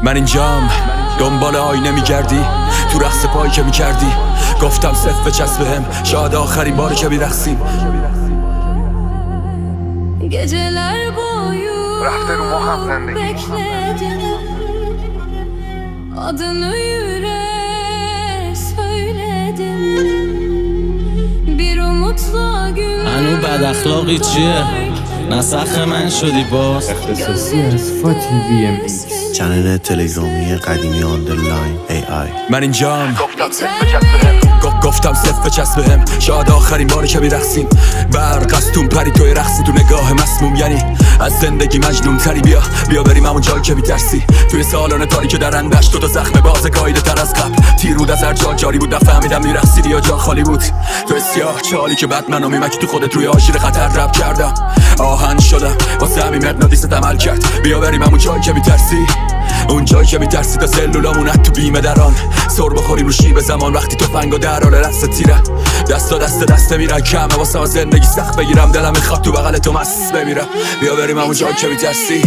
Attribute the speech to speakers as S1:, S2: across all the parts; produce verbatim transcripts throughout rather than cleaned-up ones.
S1: من اینجام دنبال آینه میگردی تو رقص پایی که میکردی. گفتم صف بچسب بهم شاید آخرین باری که میرقصیم.
S2: Geceler boyu
S3: رفته رو مخم زندگی
S2: bekledim. Adını yüreğe söyledim. Bir umutla gün
S4: هنو بد اخلاقی چیه؟ نسخ من شدی باز.
S5: اختصاصی از فاتی وی ام ایکس،
S6: چنل تلگرامی قدیمی آندرلاین ای آی.
S1: من اینجام
S3: گفتم صف بچسب بهم
S1: گفتم صف بچسب بهم شاید آخرین باری که میرقصیم. برق از تون پری توی رقصی تو نگاه مسموم، یعنی از زندگی مجنون تری. بیا بیا بریم همون جایی که میترسی. توی سالن تاریک درندش تو تا زخم باز قایده تر از قبل. تیر بود از هر جا جاری بود، نفهمیدم میرقصیدی یا جا خالی بود. تو سیاه چالی که بعد منو میمکی تو خودت روی آشیر خطر رب کردم. آهن شدم واسه همین مغناطیست عمل کرد. بیا بریم همون جایی که میترسی، اون جایی که میترسی تا سلولامون تو بیمه دران. سر بخوریم رو شیب زمان وقتی تو فنگ و در حال رقص تیره. دستا دست دست میرن کمه واسه من زندگی سخت بگیرم. دلم میخواد تو بغل تو مست بمیرم. بیا بریم همون جایی که میترسی.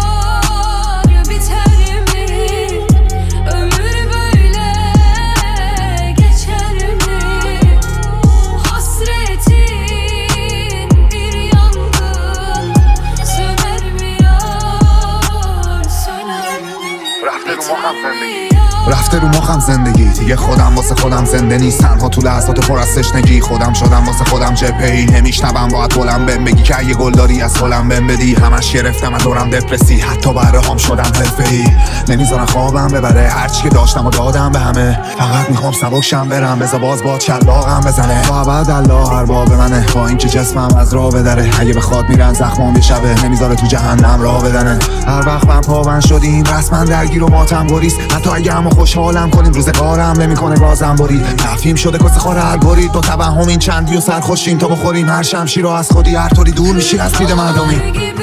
S3: رفته رو مخم زندگی
S7: رفته رو مخم زندگی دیگه خودم واسه خودم زنده نیست. تنها تو لحظات پر از تشنگی خودم شدم واسه خودم جبهه‌ای. نمیشنوم باید بلند بهم بگی که اگه گل داری از گلم بهم بدی. همش گرفتم از دورم دپرسی، حتی برهام شدم حرفه‌ای. نمیذارن خوابم ببره هرچی که داشتم و دادم به همه. فقط میخوام سبکشم برم بذار باز باد شلاقم بزنه. تا ابد الله ارباب منه، با اینکه جسمم از راه بدره. اگه بخواد میرن زخمام بشبه، نمیذاره تو جهنم راه بدنه. هر وقت من پاون شدیم رسما درگیر و ماتم گریز. حتی اگه همو خوشحالم کنیم روزگارم نمیکنه بازم برید. تفهیم شده کس خار هر برید. با توهم این چندی و سرخوشیم تا بخوریم هر شمشیر رو از خودی. هر طوری دور میشی از دید مردمی.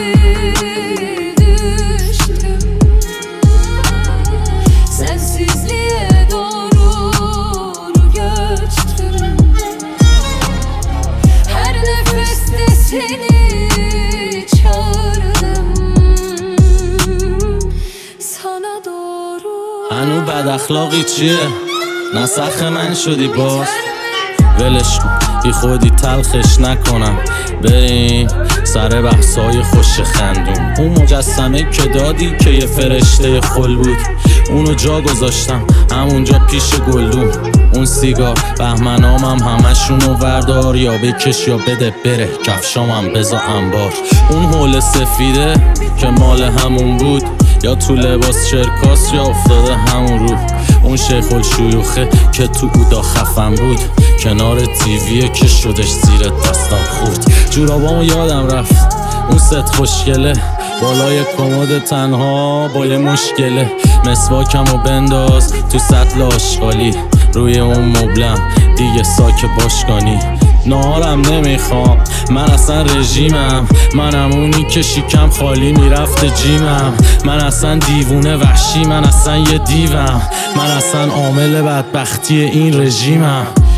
S4: هنو بد اخلاقی چیه؟ نسخ من شدی باز. ولش کن بی خودی تلخش نکنم. بریم سر بحثای خوش خندون. اون مجسمه که دادی که یه فرشته خل بود، اونو جا گذاشتم همونجا پیش گلدون. اون سیگار بهمنامم همشونو وردار، یا بکش یا بده بره کفشامم بذار انبار. اون حول سفیده که مال همون بود، یا تو لباس چرکاس یا افتاده همون رو. اون شیخ الشیوخه که تو اودا خفن بود، کنار تیویه که شدش زیر دستم خورد. جورابامو یادم رفت اون ست خوشگله، بالای کمد تنها با یه مشکله. مسواکمو بنداز تو سطل آشغالی، روی اون مبلم دیگه ساک باشگانی. نهارم نمیخوام من اصلا رژیمم. منم اونی که شیکم خالی میرفت جیمم. من اصلا دیوونه وحشی، من اصلا یه دیوم. من اصلا عامل بدبختی این رژیمم.